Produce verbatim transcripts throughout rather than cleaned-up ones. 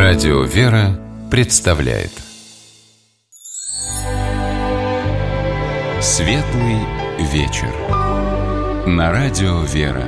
Радио «Вера» представляет Светлый вечер на Радио «Вера».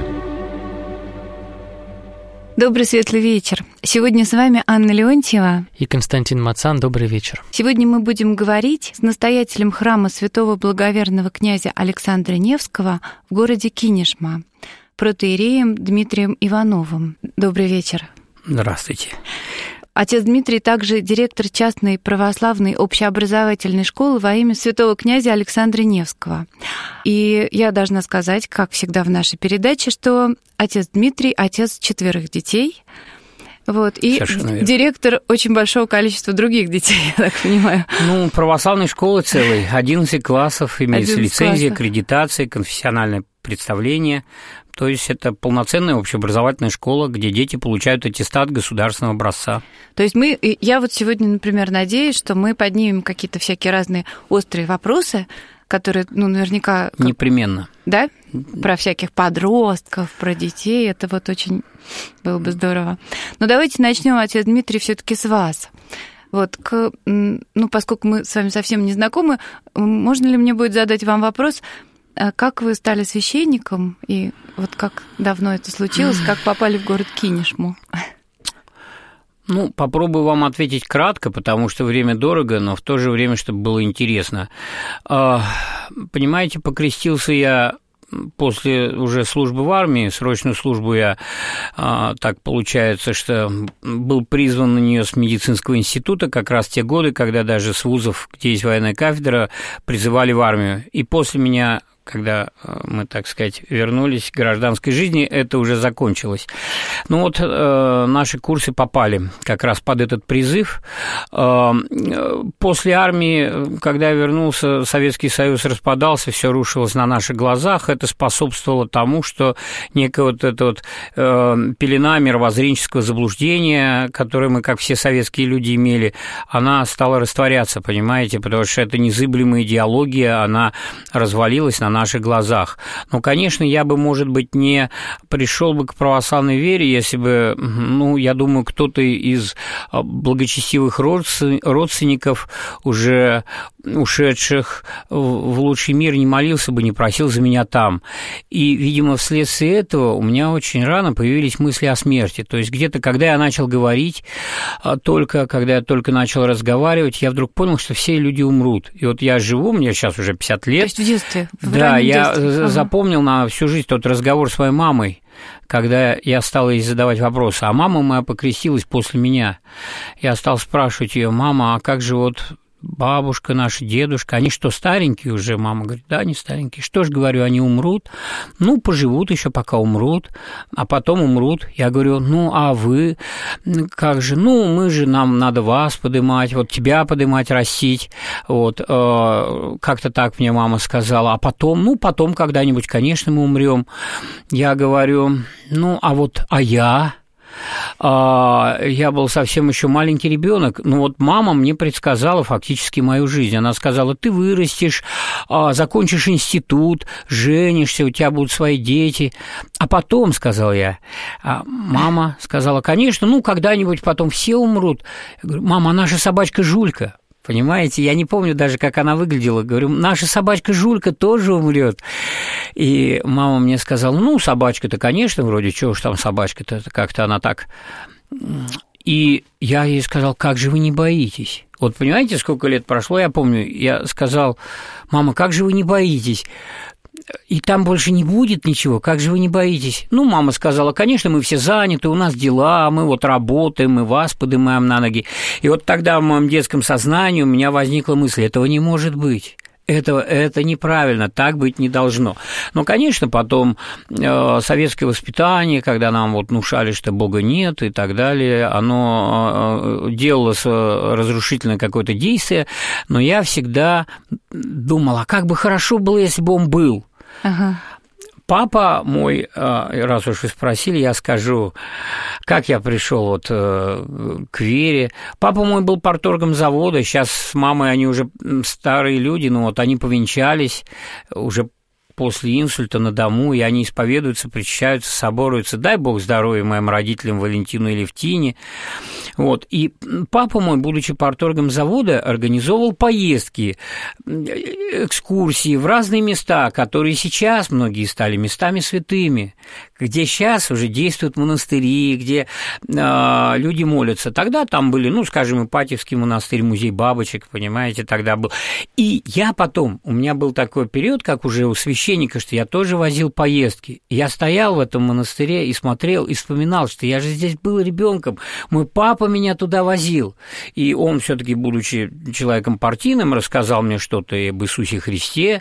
Добрый светлый вечер. Сегодня с вами Анна Леонтьева и Константин Мацан. Добрый вечер. Сегодня мы будем говорить с настоятелем храма святого благоверного князя Александра Невского в городе Кинешма, протоиереем Дмитрием Ивановым. Добрый вечер. Здравствуйте. Отец Дмитрий также директор частной православной общеобразовательной школы во имя святого князя Александра Невского. И я должна сказать, как всегда в нашей передаче, что отец Дмитрий — отец четверых детей, вот, и директор очень большого количества других детей, я так понимаю. Ну, православной школы целой, одиннадцать классов, имеется лицензия, аккредитация, конфессиональное представление. То есть это полноценная общеобразовательная школа, где дети получают аттестат государственного образца. То есть мы, я вот сегодня, например, надеюсь, что мы поднимем какие-то всякие разные острые вопросы, которые, ну, наверняка... Как... Непременно. Да? Про всяких подростков, про детей. Это вот очень было бы здорово. Но давайте начнем, отец Дмитрий, все-таки с вас. Вот, к, ну, поскольку мы с вами совсем не знакомы, можно ли мне будет задать вам вопрос, как вы стали священником, и вот как давно это случилось, как попали в город Кинешму? Ну, попробую вам ответить кратко, потому что время дорого, но в то же время, чтобы было интересно. Понимаете, покрестился я после уже службы в армии, срочную службу я, так получается, что был призван на нее с медицинского института, как раз те годы, когда даже с вузов, где есть военная кафедра, призывали в армию. И после меня, когда мы, так сказать, вернулись к гражданской жизни, это уже закончилось. Ну вот э, наши курсы попали как раз под этот призыв. Э, после армии, когда я вернулся, Советский Союз распадался, все рушилось на наших глазах. Это способствовало тому, что некая вот эта вот э, пелена мировоззренческого заблуждения, которое мы, как все советские люди, имели, она стала растворяться, понимаете, потому что это незыблемая идеология, она развалилась на наших глазах. Но, конечно, я бы, может быть, не пришел бы к православной вере, если бы, ну, я думаю, кто-то из благочестивых родственников, уже ушедших в лучший мир, не молился бы, не просил за меня там. И, видимо, вследствие этого у меня очень рано появились мысли о смерти. То есть где-то, когда я начал говорить, только, когда я только начал разговаривать, я вдруг понял, что все люди умрут. И вот я живу, мне сейчас уже пятьдесят лет. То есть в детстве? В да, я детстве. запомнил на всю жизнь тот разговор с моей мамой, когда я стал ей задавать вопросы. А мама моя покрестилась после меня. Я стал спрашивать ее: мама, а как же вот бабушка наша, дедушка, они что, старенькие уже? Мама говорит: да, они старенькие. Что ж, говорю, они умрут? Ну, поживут еще, пока умрут, а потом умрут. Я говорю: ну, а вы как же? Ну, мы же, нам надо вас подымать, вот тебя подымать, растить. Вот, э, как-то так мне мама сказала. А потом, ну, потом когда-нибудь, конечно, мы умрем. Я говорю: ну, а вот, а я... Я был совсем еще маленький ребенок, но вот мама мне предсказала фактически мою жизнь. Она сказала: ты вырастешь, закончишь институт, женишься, у тебя будут свои дети. А потом, сказал я, мама сказала: конечно, ну, когда-нибудь потом все умрут. Я говорю: мама, а наша собачка Жулька? Понимаете, я не помню даже, как она выглядела. Говорю: наша собачка Жулька тоже умрет. И мама мне сказала: ну, собачка-то, конечно, вроде, чего уж там собачка-то, как-то она так. И я ей сказал: как же вы не боитесь? Вот понимаете, сколько лет прошло, я помню, я сказал: мама, как же вы не боитесь? И там больше не будет ничего, как же вы не боитесь? Ну, мама сказала: конечно, мы все заняты, у нас дела, мы вот работаем, мы вас поднимаем на ноги. И вот тогда в моем детском сознании у меня возникла мысль: этого не может быть. Это, это неправильно, так быть не должно. Но, конечно, потом э, советское воспитание, когда нам вот внушали, что Бога нет и так далее, оно э, делало разрушительное какое-то действие, но я всегда думал: а как бы хорошо было, если бы он был. Ага. Папа мой, раз уж вы спросили, я скажу, как я пришел вот к вере. Папа мой был парторгом завода, сейчас с мамой они уже старые люди, но вот они повенчались, уже после инсульта на дому, и они исповедуются, причащаются, соборуются. Дай Бог здоровья моим родителям Валентину и Левтине. Вот. И папа мой, будучи парторгом завода, организовывал поездки, экскурсии в разные места, которые сейчас многие стали местами святыми, где сейчас уже действуют монастыри, где э, люди молятся. Тогда там были, ну, скажем, Ипатьевский монастырь, музей бабочек, понимаете, тогда был. И я потом, у меня был такой период, как уже у священника, что я тоже возил поездки. Я стоял в этом монастыре и смотрел, и вспоминал, что я же здесь был ребенком, мой папа меня туда возил. И он все-таки, будучи человеком партийным, рассказал мне что-то об Иисусе Христе,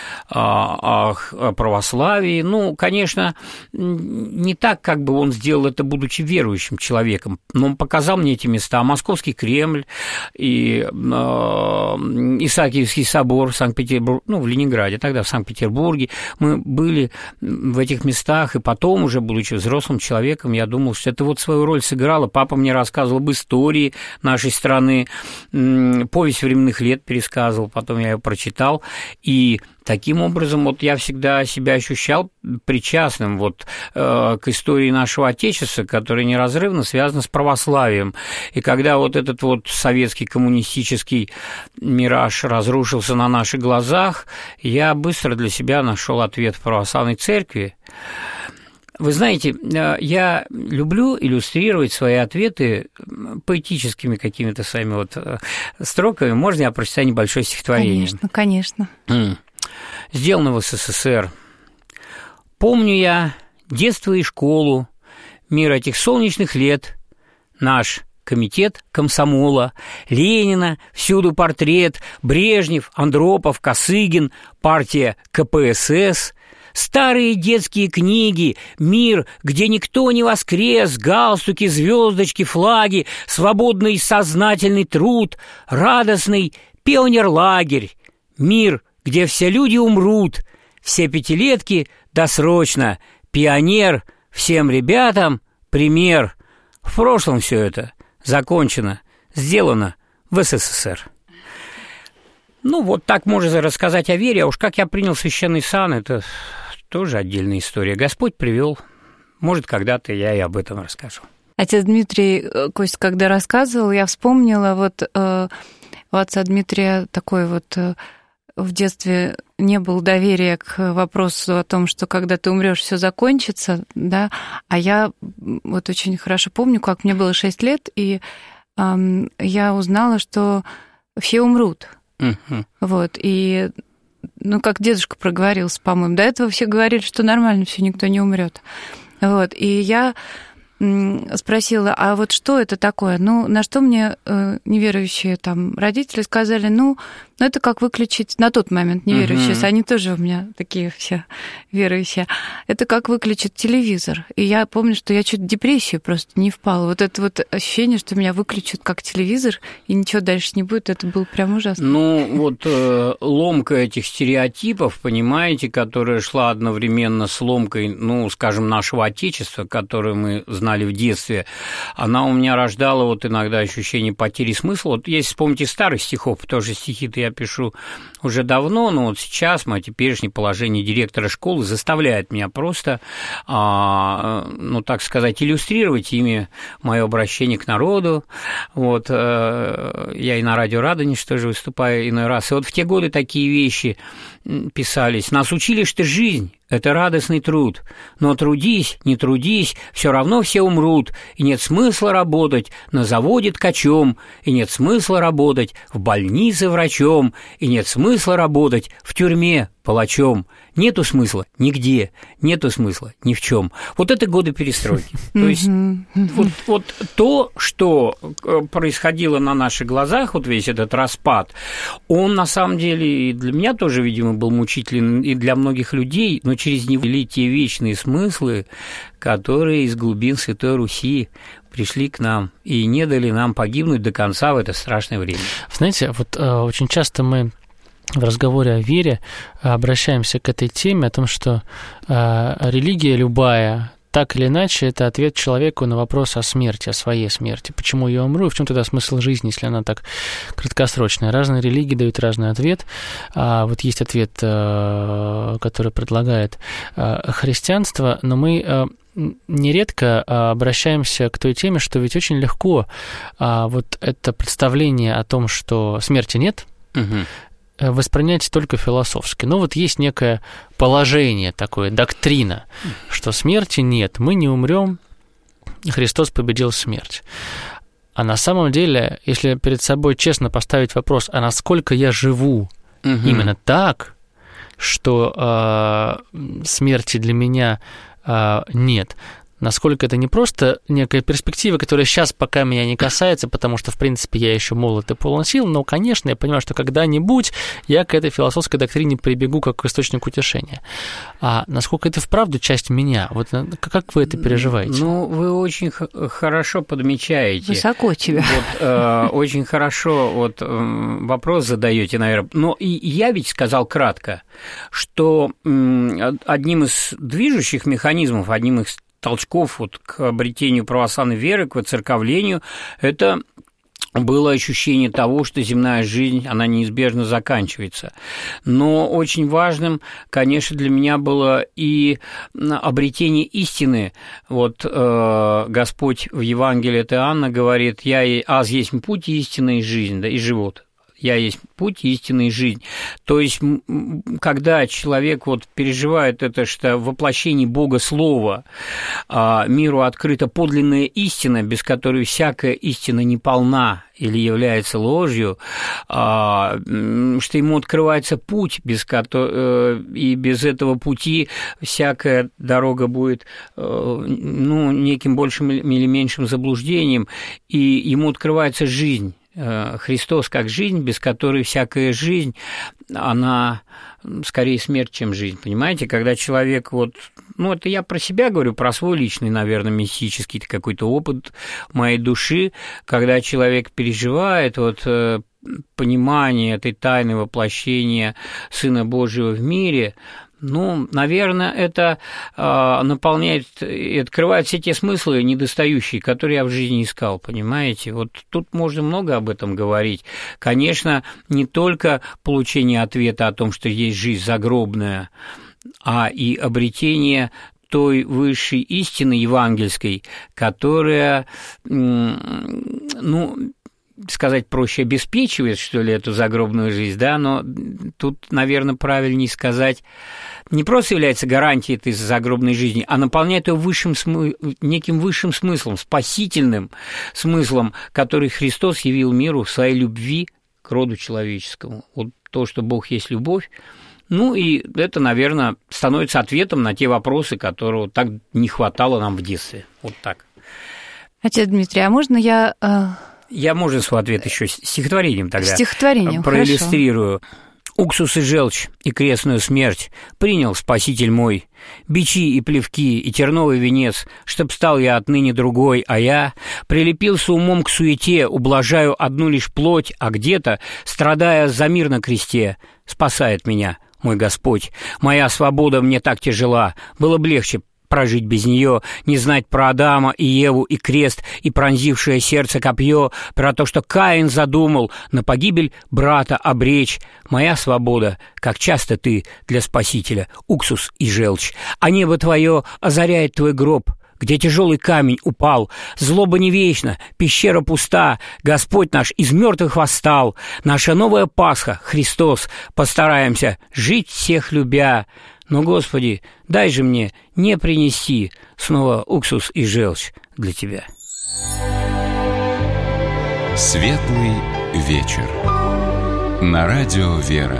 о, о православии. Ну, конечно, не так, как бы он сделал это, будучи верующим человеком, но он показал мне эти места. Московский Кремль и э, Исаакиевский собор в Санкт-Петербурге, ну, в Ленинграде, тогда в Санкт-Петербурге. Мы были в этих местах, и потом, уже будучи взрослым человеком, я думал, что это вот свою роль сыграло. Папа мне рассказывал об истории нашей страны, повесть временных лет пересказывал, потом я ее прочитал, и таким образом вот я всегда себя ощущал причастным вот э, к истории нашего Отечества, которая неразрывно связана с православием. И когда вот этот вот советский коммунистический мираж разрушился на наших глазах, я быстро для себя нашел ответ в православной церкви. Вы знаете, я люблю иллюстрировать свои ответы поэтическими какими-то своими вот строками. Можно я прочитаю небольшое стихотворение? Конечно, конечно. Сделано в СССР. Помню я детство и школу, мир этих солнечных лет, наш комитет комсомола, Ленина, всюду портрет, Брежнев, Андропов, Косыгин, партия ка пэ эс эс, старые детские книги, мир, где никто не воскрес, галстуки, звездочки, флаги, свободный сознательный труд, радостный пионерлагерь, мир, где все люди умрут, все пятилетки досрочно, пионер, всем ребятам пример. В прошлом все это закончено, сделано в СССР. Ну, вот так можно рассказать о вере, а уж как я принял священный сан, это тоже отдельная история. Господь привел, может, когда-то я и об этом расскажу. Отец Дмитрий, Кость, когда рассказывал, я вспомнила, вот э, у отца Дмитрия такой вот э, в детстве не было доверия к вопросу о том, что когда ты умрешь, все закончится, да, а я вот очень хорошо помню, как мне было шесть лет, и э, я узнала, что все умрут. Uh-huh. Вот, и, ну, как дедушка проговорился, по-моему, до этого все говорили, что нормально, все, никто не умрет. Вот, и я спросила, а вот что это такое? Ну, на что мне э, неверующие там родители сказали, ну, ну, это как выключить, на тот момент неверующие, uh-huh. они тоже у меня такие все верующие, это как выключить телевизор. И я помню, что я чуть в депрессию просто не впала. Вот это вот ощущение, что меня выключат как телевизор, и ничего дальше не будет, это было прям ужасно. Ну, вот э, ломка этих стереотипов, понимаете, которая шла одновременно с ломкой, ну, скажем, нашего Отечества, которое мы знали в детстве, она у меня рождала вот иногда ощущение потери смысла. Вот если вспомнить из старых стихов, тоже стихи-то я пишу уже давно, но вот сейчас мое теперешнее положение директора школы заставляет меня просто, а, ну, так сказать, иллюстрировать ими мое обращение к народу. Вот, а, я и на радио Радонеж тоже выступаю иной раз. И вот в те годы такие вещи писались. Нас учили, что жизнь – это радостный труд, но трудись, не трудись, все равно все умрут, и нет смысла работать на заводе ткачом, и нет смысла работать в больнице врачом, и нет смысла работать в тюрьме палачом. Нету смысла нигде, нету смысла ни в чем. Вот это годы перестройки. То есть вот, вот то, что происходило на наших глазах, вот весь этот распад, он на самом деле и для меня тоже, видимо, был мучителен, и для многих людей, но через него вели те вечные смыслы, которые из глубин Святой Руси пришли к нам и не дали нам погибнуть до конца в это страшное время. Знаете, вот э, очень часто мы в разговоре о вере обращаемся к этой теме, о том, что э, религия любая так или иначе, это ответ человеку на вопрос о смерти, о своей смерти. Почему я умру, и в чем тогда смысл жизни, если она так краткосрочная? Разные религии дают разный ответ. А вот есть ответ, который предлагает христианство, но мы нередко обращаемся к той теме, что ведь очень легко вот это представление о том, что смерти нет, угу. воспринять только философски. Но вот есть некое положение такое, доктрина, что смерти нет, мы не умрем, Христос победил смерть. А на самом деле, если перед собой честно поставить вопрос, а насколько я живу угу. именно так, что э, смерти для меня э, нет, насколько это не просто некая перспектива, которая сейчас пока меня не касается, потому что, в принципе, я еще молод и полон сил, но, конечно, я понимаю, что когда-нибудь я к этой философской доктрине прибегу как к источнику утешения. А насколько это вправду часть меня? Вот как вы это переживаете? Ну, вы очень х- хорошо подмечаете. Высоко тебя. Вот, э, очень хорошо вот, э, вопрос задаете, наверное. Но и я ведь сказал кратко, что э, одним из движущих механизмов, одним из толчков вот к обретению православной веры, к воцерковлению, это было ощущение того, что земная жизнь, она неизбежно заканчивается. Но очень важным, конечно, для меня было и обретение истины. Вот э, Господь в Евангелии от Иоанна говорит: «Я аз есть путь, истина и жизнь, да, и живот». «Я есть путь, истина и жизнь». То есть, когда человек вот переживает это, что в воплощении Бога Слова миру открыта подлинная истина, без которой всякая истина не полна или является ложью, что ему открывается путь, без которого, и без этого пути всякая дорога будет ну, неким большим или меньшим заблуждением, и ему открывается жизнь. Христос как жизнь, без которой всякая жизнь, она скорее смерть, чем жизнь, понимаете? Когда человек вот, ну, это я про себя говорю, про свой личный, наверное, мистический какой-то опыт моей души, когда человек переживает вот понимание этой тайны воплощения Сына Божьего в мире, ну, наверное, это э, наполняет и открывает все те смыслы недостающие, которые я в жизни искал, понимаете? Вот тут можно много об этом говорить. Конечно, не только получение ответа о том, что есть жизнь загробная, а и обретение той высшей истины евангельской, которая, ну, сказать проще, обеспечивает, что ли, эту загробную жизнь, да, но тут, наверное, правильнее сказать, не просто является гарантией этой загробной жизни, а наполняет ее высшим смы... неким высшим смыслом, спасительным смыслом, который Христос явил миру в своей любви к роду человеческому. Вот то, что Бог есть любовь. Ну, и это, наверное, становится ответом на те вопросы, которых так не хватало нам в детстве. Вот так. Отец Дмитрий, а можно я... Я, можно, свой ответ еще стихотворением тогда Стихотворением, проиллюстрирую. Хорошо. «Уксус и желчь, и крестную смерть принял Спаситель мой, бичи и плевки, и терновый венец, чтоб стал я отныне другой, а я прилепился умом к суете, ублажаю одну лишь плоть, а где-то, страдая за мир на кресте, спасает меня мой Господь. Моя свобода мне так тяжела, было бы легче прожить без нее, не знать про Адама и Еву и крест, и пронзившее сердце копье, про то, что Каин задумал на погибель брата обречь. Моя свобода, как часто ты для Спасителя, уксус и желчь, а небо твое озаряет твой гроб, где тяжелый камень упал. Злоба не вечна, пещера пуста, Господь наш из мертвых восстал. Наша новая Пасха, Христос, постараемся жить всех любя. Но, Господи, дай же мне не принести снова уксус и желчь для Тебя». Светлый вечер. На радио «Вера».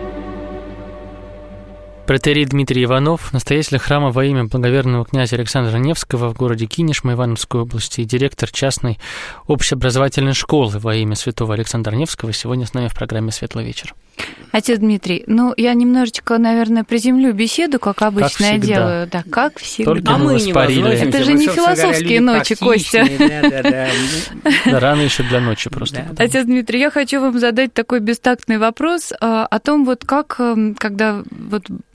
Протоиерей Дмитрий Иванов, настоятель храма во имя благоверного князя Александра Невского в городе Кинешма Ивановской области и директор частной общеобразовательной школы во имя святого Александра Невского, сегодня с нами в программе «Светлый вечер». Отец Дмитрий, ну, я немножечко, наверное, приземлю беседу, как обычно я делаю. Да, как всегда. Только а мы не возносимся. Это же не философские ночи, Костя. Да, да, да. Да, рано еще для ночи просто. Да. Отец Дмитрий, я хочу вам задать такой бестактный вопрос о том, вот как, когда вот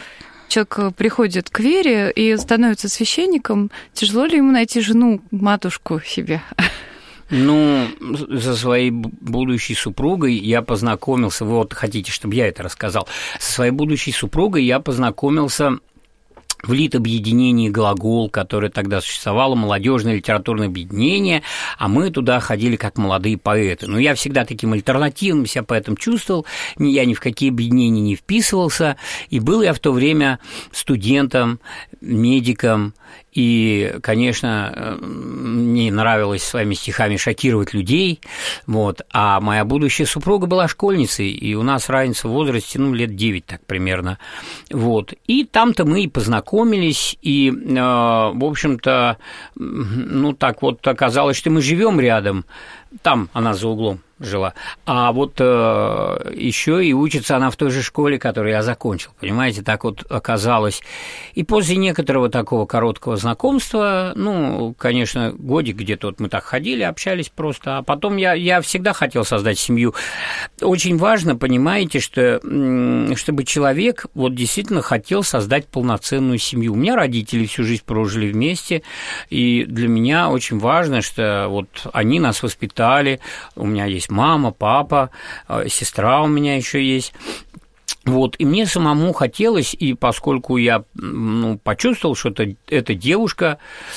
человек приходит к вере и становится священником, тяжело ли ему найти жену, матушку себе? Ну, со своей будущей супругой я познакомился, вы вот хотите, чтобы я это рассказал, со своей будущей супругой я познакомился в литобъединении «Глагол», которое тогда существовало, молодежное литературное объединение, а мы туда ходили как молодые поэты. Но я всегда таким альтернативным себя поэтом чувствовал, я ни в какие объединения не вписывался, и был я в то время студентом, медиком, и, конечно, мне нравилось своими стихами шокировать людей, вот, а моя будущая супруга была школьницей, и у нас разница в возрасте, ну, лет девять так примерно, вот, и там-то мы и познакомились, и, э, в общем-то, ну, так вот оказалось, что мы живем рядом, там она за углом жила, а вот э, еще и учится она в той же школе, которую я закончил, понимаете, так вот оказалось. И после некоторого такого короткого знакомства, ну, конечно, годик где-то вот мы так ходили, общались просто, а потом я, я всегда хотел создать семью. Очень важно, понимаете, что чтобы человек вот действительно хотел создать полноценную семью. У меня родители всю жизнь прожили вместе, и для меня очень важно, что вот они нас воспитали, у меня есть мама, папа, сестра у меня еще есть. Вот, и мне самому хотелось, и поскольку я ну, почувствовал, что это, эта девушка,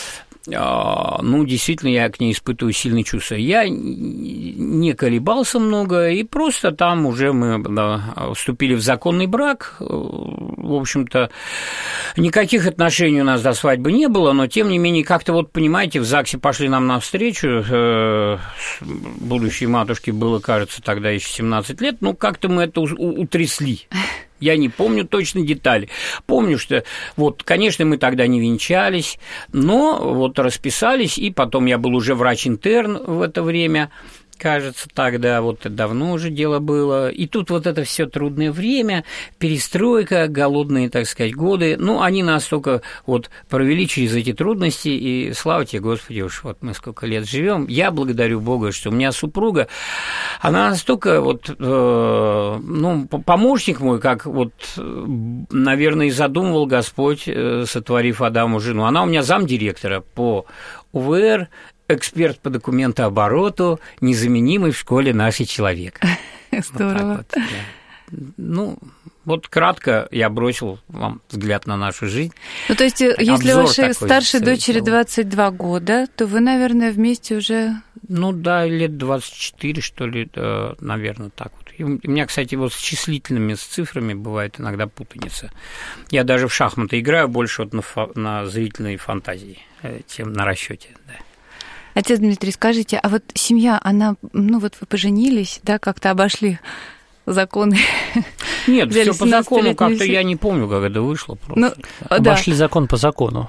ну, действительно, я к ней испытываю сильные чувства. Я не колебался много, и просто там уже мы да, вступили в законный брак. В общем-то, никаких отношений у нас до свадьбы не было, но, тем не менее, как-то вот, понимаете, в ЗАГСе пошли нам навстречу. Будущей матушке было, кажется, тогда еще семнадцать лет, ну, как-то мы это утрясли. Я не помню точно детали. Помню, что, вот, конечно, мы тогда не венчались, но вот расписались, и потом я был уже врач-интерн в это время, кажется, тогда, вот давно уже дело было. И тут вот это все трудное время, перестройка, голодные, так сказать, годы. Ну, они нас только вот провели через эти трудности, и слава тебе, Господи, уж вот мы сколько лет живем. Я благодарю Бога, что у меня супруга, она настолько вот, э, ну, помощник мой, как вот, наверное, и задумывал Господь, э, сотворив Адаму жену. Она у меня замдиректора по УВР, эксперт по документообороту, незаменимый в школе «Наший человек». Здорово. Вот вот, да. Ну, вот кратко я бросил вам взгляд на нашу жизнь. Ну, то есть, если вашей старшей дочери двадцать два года, то вы, наверное, вместе уже... Ну, да, лет двадцать четыре, что ли, наверное, так вот. И у меня, кстати, вот с числительными, с цифрами бывает иногда путаница. Я даже в шахматы играю больше вот на, фа- на зрительной фантазии, чем на расчете, да. Отец Дмитрий, скажите, а вот семья, она, ну вот вы поженились, да, как-то обошли законы? Нет, все по закону, как-то я не помню, как это вышло просто. Ну, обошли да. закон по закону.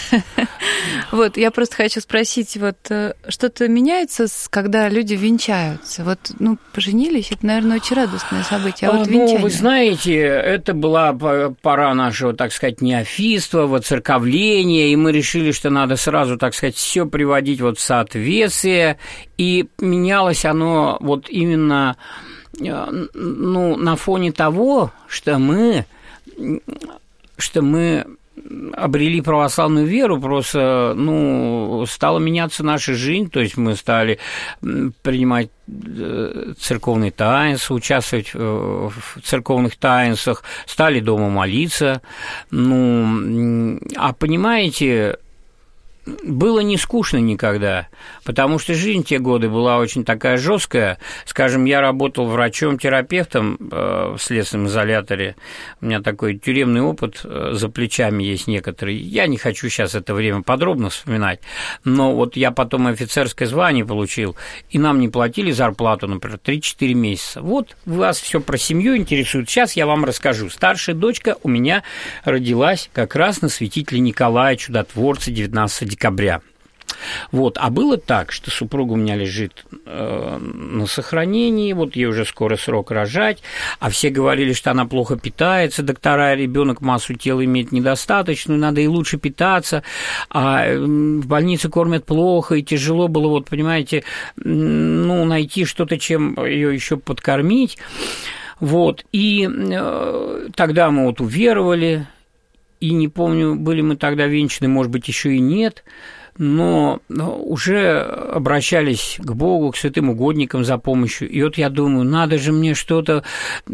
Вот, я просто хочу спросить, вот что-то меняется, когда люди венчаются? Вот, ну, поженились, это, наверное, очень радостное событие, а вот венчание? Ну, вы знаете, это была пора нашего, так сказать, неофитства, воцерковления, и мы решили, что надо сразу, так сказать, все приводить вот в соответствие, и менялось оно вот именно... ну, на фоне того, что мы, что мы обрели православную веру, просто, ну, стала меняться наша жизнь, то есть мы стали принимать церковные таинства, участвовать в церковных таинствах, стали дома молиться, ну, а понимаете... Было не скучно никогда, потому что жизнь в те годы была очень такая жесткая. Скажем, я работал врачом-терапевтом в следственном изоляторе. У меня такой тюремный опыт за плечами есть некоторый. Я не хочу сейчас это время подробно вспоминать, но вот я потом офицерское звание получил, и нам не платили зарплату, например, три-четыре месяца. Вот вас все про семью интересует. Сейчас я вам расскажу. Старшая дочка у меня родилась как раз на святителя Николая Чудотворца девятнадцатого декабря. Вот. А было так, что супруга у меня лежит э, на сохранении, вот ей уже скоро срок рожать, а все говорили, что она плохо питается, доктора, ребенок массу тела имеет недостаточную, надо и лучше питаться, а в больнице кормят плохо, и тяжело было, вот, понимаете, ну, найти что-то, чем ее еще подкормить. Вот. И э, тогда мы вот уверовали. и не помню, были мы тогда венчаны, может быть, еще и нет, но уже обращались к Богу, к святым угодникам за помощью. И вот я думаю, надо же мне что-то,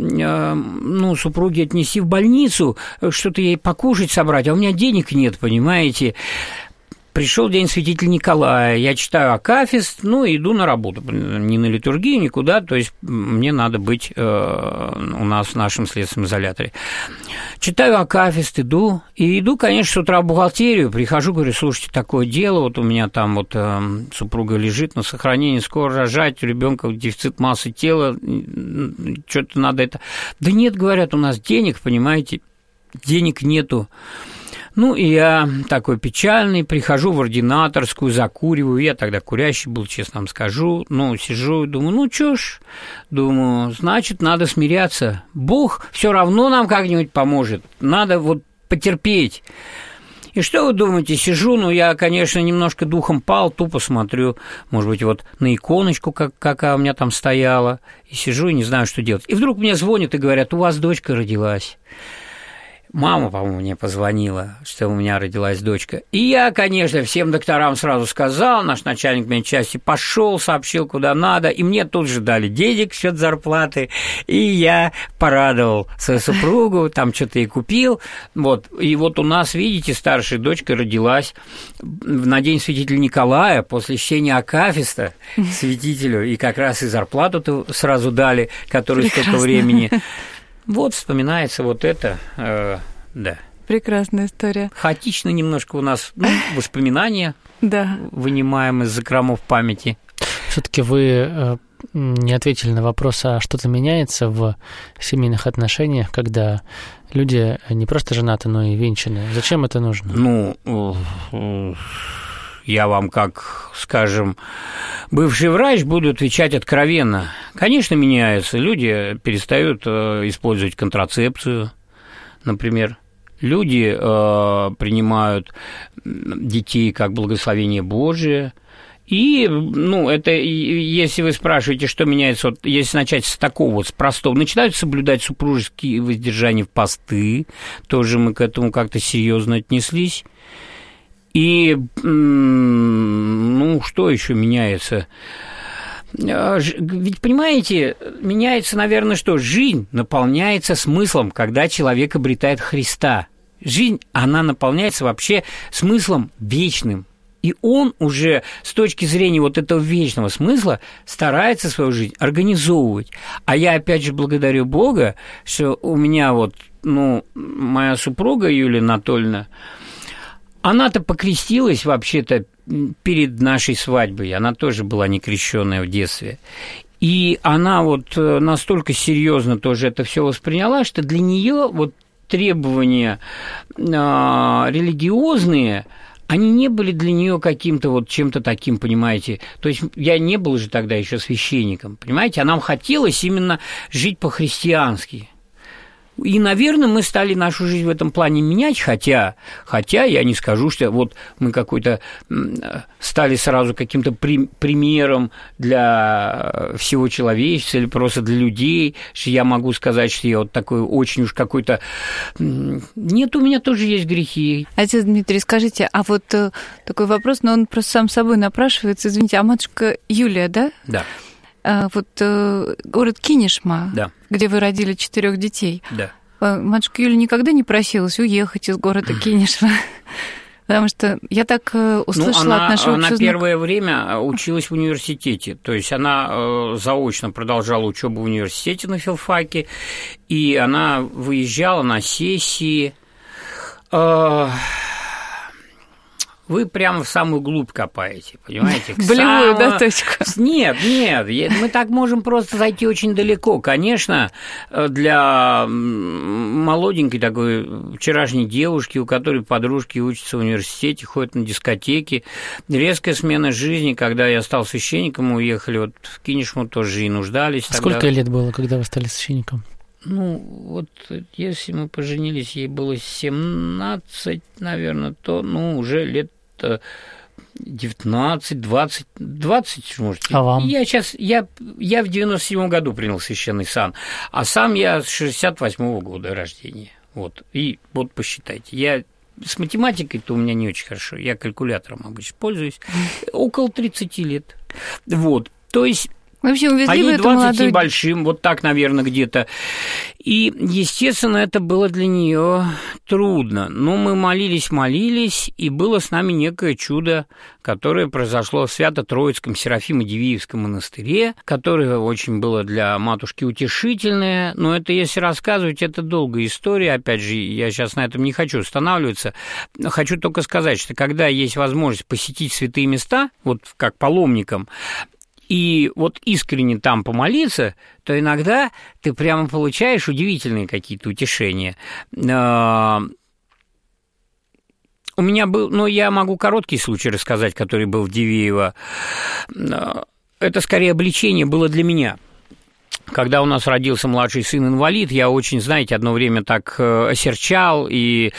ну, супруге отнести в больницу, что-то ей покушать собрать, а у меня денег нет, понимаете. Пришел день святителя Николая, я читаю акафист, ну, и иду на работу, не на литургию, никуда, то есть мне надо быть э, у нас в нашем следственном изоляторе. Читаю акафист, иду, и иду, конечно, с утра в бухгалтерию, прихожу, говорю, слушайте, такое дело, вот у меня там вот э, супруга лежит на сохранении, скоро рожать, у ребенка дефицит массы тела, что-то надо это... Да нет, говорят, у нас денег, понимаете, денег нету. Ну, и я такой печальный, прихожу в ординаторскую, закуриваю, я тогда курящий был, честно вам скажу, ну, сижу и думаю, ну, чё ж, думаю, значит, надо смиряться, Бог все равно нам как-нибудь поможет, надо вот потерпеть. И что вы думаете, сижу, ну, я, конечно, немножко духом пал, тупо смотрю, может быть, вот на иконочку, как, какая у меня там стояла, и сижу и не знаю, что делать. И вдруг мне звонят и говорят, у вас дочка родилась. Мама, по-моему, мне позвонила, что у меня родилась дочка. И я, конечно, всем докторам сразу сказал, наш начальник медчасти пошел, сообщил, куда надо, и мне тут же дали денег в счет зарплаты, и я порадовал свою супругу, там что-то и купил. Вот. И вот у нас, видите, старшая дочка родилась на день святителя Николая после чтения акафиста святителю, и как раз и зарплату сразу дали, которую столько времени... Вот вспоминается вот это, э, да. Прекрасная история. Хаотично немножко у нас, ну, воспоминания, да, вынимаем из закромов памяти. Все-таки вы не ответили на вопрос, а что-то меняется в семейных отношениях, когда люди не просто женаты, но и венчаны. Зачем это нужно? Ну, я вам, как, скажем, бывший врач, буду отвечать откровенно. Конечно, меняется. Люди перестают использовать контрацепцию, например. Люди э, принимают детей как благословение Божие. И, ну, это, если вы спрашиваете, что меняется, вот, если начать с такого вот, с простого, начинают соблюдать супружеские воздержания в посты, тоже мы к этому как-то серьезно отнеслись. И, ну, что еще меняется? Ведь, понимаете, меняется, наверное, что? Жизнь наполняется смыслом, когда человек обретает Христа. Жизнь, она наполняется вообще смыслом вечным. И он уже с точки зрения вот этого вечного смысла старается свою жизнь организовывать. А я, опять же, благодарю Бога, что у меня вот, ну, моя супруга Юлия Анатольевна, она-то покрестилась вообще-то перед нашей свадьбой, она тоже была некрещенная в детстве. И она вот настолько серьезно тоже это все восприняла, что для нее вот требования э, религиозные, они не были для нее каким-то вот чем-то таким, понимаете. То есть я не был же тогда еще священником, понимаете, а нам хотелось именно жить по-христиански. И, наверное, мы стали нашу жизнь в этом плане менять, хотя, хотя я не скажу, что вот мы какой-то стали сразу каким-то при, примером для всего человечества или просто для людей, что я могу сказать, что я вот такой очень уж какой-то... Нет, у меня тоже есть грехи. Отец Дмитрий, скажите, а вот такой вопрос, но он просто сам собой напрашивается. Извините, а матушка Юлия, да? Да. Вот город Кинешма, да, где вы родили четырех детей. Да. Матушка Юля никогда не просилась уехать из города Кинешма? Потому что я так услышала ну, она, от нашего она общего первое время училась в университете, то есть она заочно продолжала учебу в университете на филфаке, и она выезжала на сессии. Вы прямо в самую глубь копаете, понимаете? Болевую, самому... да, точку? Нет, нет, мы так можем просто зайти очень далеко. Конечно, для молоденькой такой вчерашней девушки, у которой подружки учатся в университете, ходят на дискотеки, резкая смена жизни, когда я стал священником, мы уехали вот в Кинешму, тоже и нуждались. А тогда... Сколько лет было, когда вы стали священником? Ну, вот если мы поженились, ей было семнадцать, наверное, то, ну, уже лет девятнадцать, двадцать, двадцать, может. А вам? Я сейчас, я, я в девяносто седьмом году принял священный сан, а сам я с шестьдесят восьмого года рождения. Вот, и вот посчитайте. Я с математикой-то у меня не очень хорошо, я калькулятором обычно пользуюсь, около тридцать лет. Вот, то есть... В общем, увезли а ей эту двадцать молодую... и большим, вот так, наверное, где-то. И, естественно, это было для нее трудно. Но мы молились, молились, и было с нами некое чудо, которое произошло в Свято-Троицком Серафимо-Дивеевском монастыре, которое очень было для матушки утешительное. Но это, если рассказывать, это долгая история. Опять же, я сейчас на этом не хочу останавливаться. Хочу только сказать, что когда есть возможность посетить святые места, вот как паломникам, и вот искренне там помолиться, то иногда ты прямо получаешь удивительные какие-то утешения. У меня был, ну, я могу короткий случай рассказать, который был в Дивеево. Это скорее обличение было для меня. Когда у нас родился младший сын-инвалид, я очень, знаете, одно время так осерчал и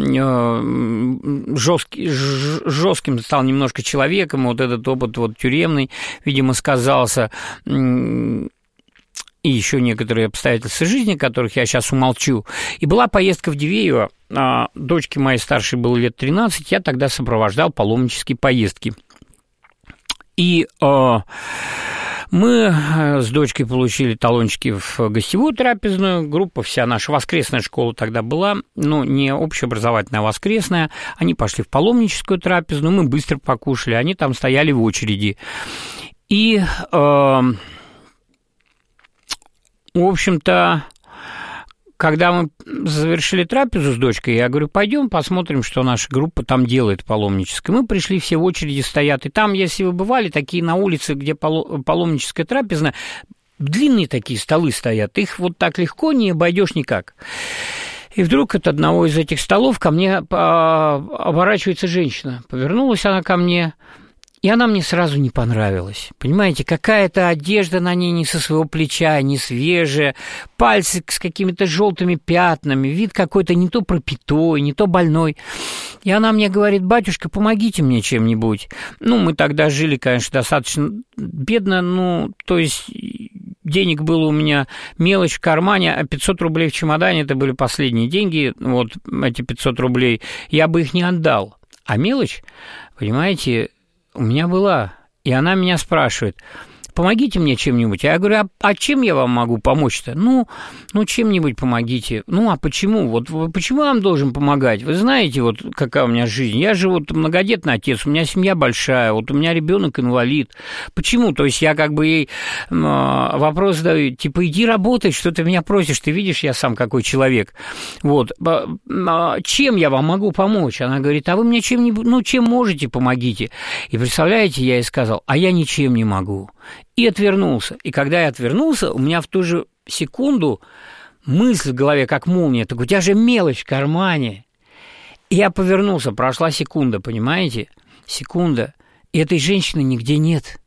жесткий, жестким стал немножко человеком. Вот этот опыт вот тюремный, видимо, сказался. И еще некоторые обстоятельства жизни, которых я сейчас умолчу. И была поездка в Дивеево. Дочке моей старшей было лет тринадцать, я тогда сопровождал паломнические поездки. И... мы с дочкой получили талончики в гостевую трапезную, группа вся наша, воскресная школа тогда была, но не общеобразовательная, а воскресная. Они пошли в паломническую трапезную, мы быстро покушали, они там стояли в очереди. И, э, в общем-то, когда мы завершили трапезу с дочкой, я говорю, пойдем посмотрим, что наша группа там делает паломническая. Мы пришли, все в очереди стоят. И там, если вы бывали, такие на улице, где паломническая трапезная, длинные такие столы стоят. Их вот так легко не обойдешь никак. И вдруг от одного из этих столов ко мне оборачивается женщина. Повернулась она ко мне, и она мне сразу не понравилась. Понимаете, какая-то одежда на ней не со своего плеча, не свежая, пальцы с какими-то желтыми пятнами, вид какой-то не то пропитой, не то больной. И она мне говорит, батюшка, помогите мне чем-нибудь. Ну, мы тогда жили, конечно, достаточно бедно, ну, то есть денег было у меня мелочь в кармане, а пятьсот рублей в чемодане, это были последние деньги, вот эти пятьсот рублей, я бы их не отдал. А мелочь, понимаете, у меня была, и она меня спрашивает, помогите мне чем-нибудь. Я говорю, а, а чем я вам могу помочь-то? Ну, ну, чем-нибудь помогите. Ну, а почему? Вот почему я вам должен помогать? Вы знаете, вот какая у меня жизнь. Я же вот многодетный отец, у меня семья большая, вот у меня ребенок инвалид. Почему? То есть я как бы ей э, вопрос задаю, типа, иди работай, что ты меня просишь, ты видишь, я сам какой человек. Вот. Чем я вам могу помочь? Она говорит, а вы мне чем-нибудь, ну, чем можете, помогите. И представляете, я ей сказал, а я ничем не могу. И отвернулся. И когда я отвернулся, у меня в ту же секунду мысль в голове, как молния, так у тебя же мелочь в кармане. И я повернулся, прошла секунда, понимаете? Секунда. И этой женщины нигде нет.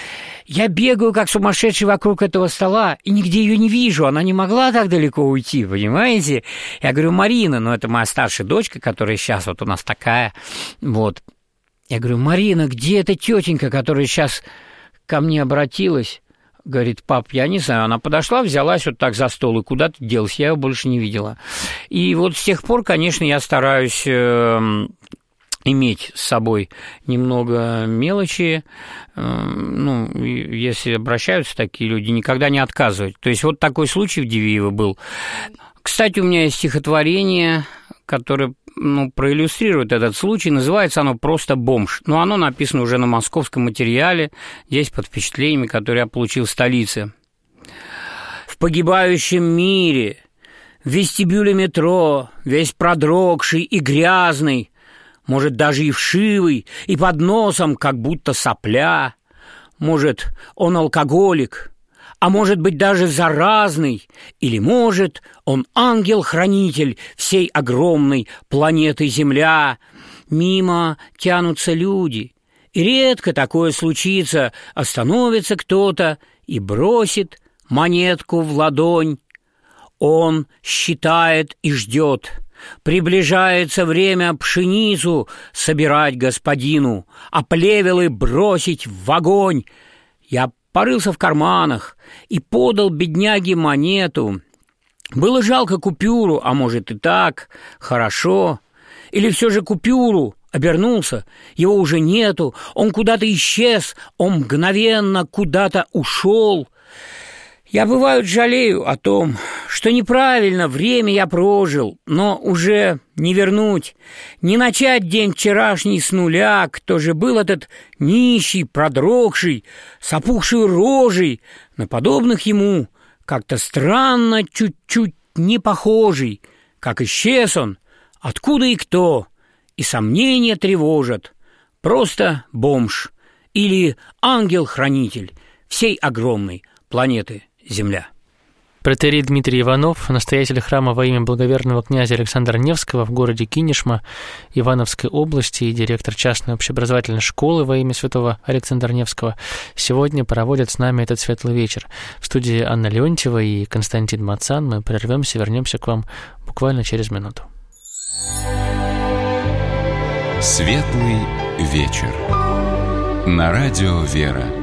Я бегаю, как сумасшедший, вокруг этого стола, и нигде ее не вижу. Она не могла так далеко уйти, понимаете? Я говорю, Марина, ну это моя старшая дочка, которая сейчас вот у нас такая. Вот. Я говорю, Марина, где эта тетенька, которая сейчас ко мне обратилась? Говорит, пап, я не знаю. Она подошла, взялась вот так за стол и куда-то делась. Я ее больше не видела. И вот с тех пор, конечно, я стараюсь э, иметь с собой немного мелочи. Э, ну, если обращаются такие люди, никогда не отказывать. То есть вот такой случай в Дивеево был. Кстати, у меня есть стихотворение, которое, ну, проиллюстрирует этот случай. Называется оно «Просто бомж». Но оно написано уже на московском материале, здесь под впечатлениями, которые я получил в столице. В погибающем мире, в вестибюле метро, весь продрогший и грязный, может, даже и вшивый, и под носом как будто сопля. Может, он алкоголик, а может быть даже заразный, или, может, он ангел-хранитель всей огромной планеты Земля. Мимо тянутся люди, и редко такое случится, остановится кто-то и бросит монетку в ладонь. Он считает и ждет. Приближается время пшеницу собирать господину, а плевелы бросить в огонь. Я порылся в карманах и подал бедняге монету. Было жалко купюру, а может и так, хорошо. Или все же купюру, обернулся, его уже нету, он куда-то исчез, он мгновенно куда-то ушел. Я, бывает, жалею о том, что неправильно время я прожил, но уже не вернуть, не начать день вчерашний с нуля. Кто же был этот нищий, продрогший, с опухшей рожей, на подобных ему, как-то странно, чуть-чуть не похожий, как исчез он, откуда и кто, и сомнения тревожат. Просто бомж или ангел-хранитель всей огромной планеты Земля. Протоиерей Дмитрий Иванов, настоятель храма во имя благоверного князя Александра Невского в городе Кинешма Ивановской области и директор частной общеобразовательной школы во имя святого Александра Невского, сегодня проводят с нами этот светлый вечер. В студии Анна Леонтьева и Константин Мацан. Мы прервемся, вернемся к вам буквально через минуту. Светлый вечер. На радио «Вера».